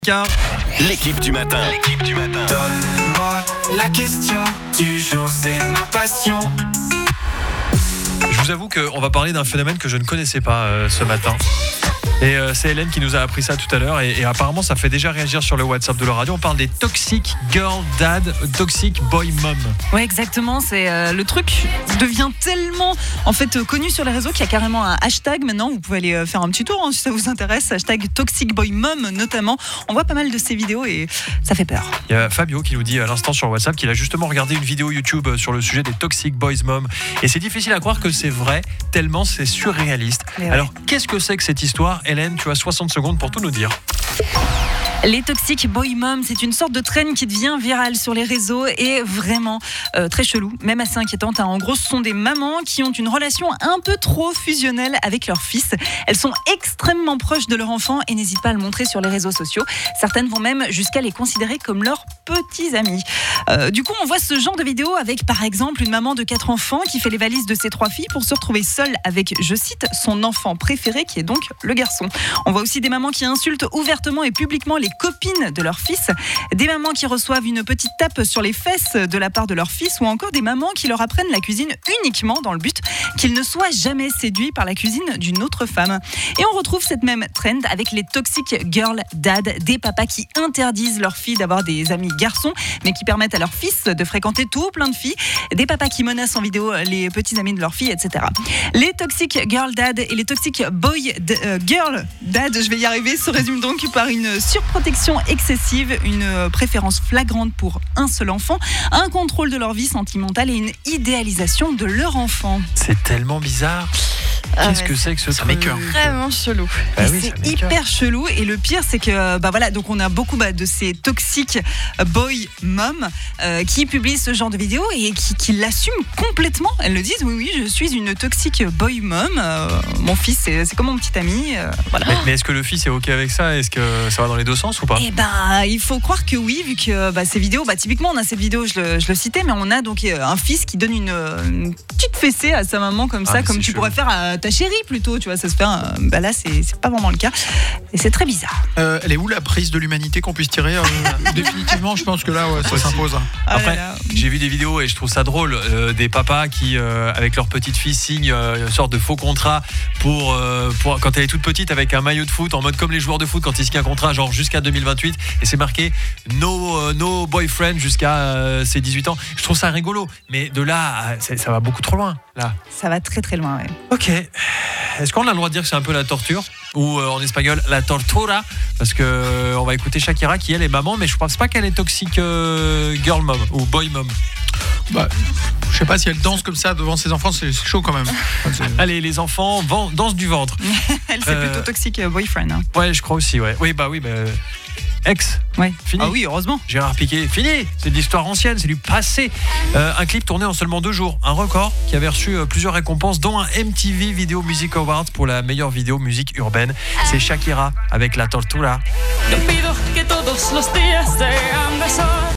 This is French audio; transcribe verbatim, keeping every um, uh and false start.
Car L'équipe du matin. L'équipe du matin. Donne-moi la question du jour, c'est ma passion. je vous avoue qu'on va parler d'un phénomène que je ne connaissais pas euh, ce matin. Et euh, c'est Hélène qui nous a appris ça tout à l'heure et, et apparemment ça fait déjà réagir sur le WhatsApp de la radio. On parle des toxic girl dad, toxic boy mom. Ouais, exactement. C'est euh, le truc devient tellement en fait euh, connu sur les réseaux qu'il y a carrément un hashtag maintenant. Vous pouvez aller euh, faire un petit tour hein, si ça vous intéresse. Hashtag toxic boy mom notamment. On voit pas mal de ces vidéos et ça fait peur. Il y a Fabio qui nous dit à l'instant sur WhatsApp qu'il a justement regardé une vidéo YouTube sur le sujet des toxic boys mom et c'est difficile à croire que c'est vrai tellement c'est surréaliste. Ouais. Alors qu'est-ce que c'est que cette histoire? Hélène, tu as soixante secondes pour tout nous dire. Les toxic boy mom, c'est une sorte de trend qui devient virale sur les réseaux et vraiment euh, très chelou, même assez inquiétante. Hein. En gros, ce sont des mamans qui ont une relation un peu trop fusionnelle avec leur fils. Elles sont extrêmement proches de leur enfant et n'hésitent pas à le montrer sur les réseaux sociaux. Certaines vont même jusqu'à les considérer comme leurs petits amis. Euh, du coup, on voit ce genre de vidéo avec, par exemple, une maman de quatre enfants qui fait les valises de ses trois filles pour se retrouver seule avec, je cite, son enfant préféré qui est donc le garçon. On voit aussi des mamans qui insultent ouvertement et publiquement les copines de leur fils, des mamans qui reçoivent une petite tape sur les fesses de la part de leur fils ou encore des mamans qui leur apprennent la cuisine uniquement dans le but qu'ils ne soient jamais séduits par la cuisine d'une autre femme. Et on retrouve cette même trend avec les toxic girl dad, des papas qui interdisent leurs filles d'avoir des amis garçons mais qui permettent à leurs fils de fréquenter tout plein de filles, des papas qui menacent en vidéo les petits amis de leurs filles, et cetera. Les toxic girl dad et les toxic boy d- euh, girl dad, je vais y arriver, se résument donc par une surprotection excessive, une préférence flagrante pour un seul enfant, un contrôle de leur vie sentimentale et une idéalisation de leur enfant. C'est tellement bizarre. Qu'est-ce ouais, que c'est que ce ça truc? m'écoeure. Vraiment chelou. Ah Et oui, c'est ça m'écoeure. hyper chelou et le pire c'est que bah voilà donc on a beaucoup bah, de ces toxic boy mom euh, qui publient ce genre de vidéos et qui, qui l'assument complètement. Elles le disent oui oui je suis une toxic boy mom. Euh, mon fils c'est, c'est comme mon petit ami. Euh, voilà. Mais, mais est-ce que le fils est ok avec ça? Est-ce que ça va dans les deux sens ou pas? Eh ben, il faut croire que oui, vu que bah, ces vidéos, bah, typiquement, on a cette vidéo, je le, je le citais, mais on a donc euh, un fils qui donne une, une petite fessée à sa maman comme Ah, ça, mais comme c'est tu chelou. pourrais faire à ta chérie plutôt, tu vois, ça se fait. Un, bah là, c'est, c'est pas vraiment le cas, et c'est très bizarre. Euh, elle est où la prise de l'humanité qu'on puisse tirer euh, définitivement, je pense que là, ouais, ça Aussi. s'impose. Ah Après, là là. j'ai vu des vidéos et je trouve ça drôle, euh, des papas qui, euh, avec leur petite fille, signent euh, une sorte de faux contrat pour, euh, pour quand elle est toute petite avec un maillot de foot, en mode comme les joueurs de foot quand ils signent un contrat, genre jusqu'à deux mille vingt-huit, et c'est marqué no, euh, no boyfriend jusqu'à euh, ses dix-huit ans. Je trouve ça rigolo, mais de là, à- c'est- ça va beaucoup trop loin. Là. Ça va très très loin, ouais. Ok. Est-ce qu'on a le droit de dire que c'est un peu la torture? Ou euh, en espagnol, la tortura? Parce que euh, on va écouter Shakira qui elle est maman, mais je pense pas qu'elle est toxique euh, girl mom ou boy mom. Bah, je sais pas si elle danse comme ça devant ses enfants, c'est, c'est chaud quand même. Enfin, c'est- Allez, les enfants, van- dansent du ventre. Elle, c'est Euh, plutôt toxic boyfriend. Hein. Ouais, je crois aussi, ouais. Oui, bah oui, bah. Ex, Ouais. fini. Ah oui, heureusement. Gérard Piqué, fini. C'est de l'histoire ancienne, c'est du passé. Euh, un clip tourné en seulement deux jours. Un record qui avait reçu euh, plusieurs récompenses, dont un M T V Video Music Award pour la meilleure vidéo musique urbaine. C'est Shakira avec La Tortura. Yo pido que todos los días sean de sol.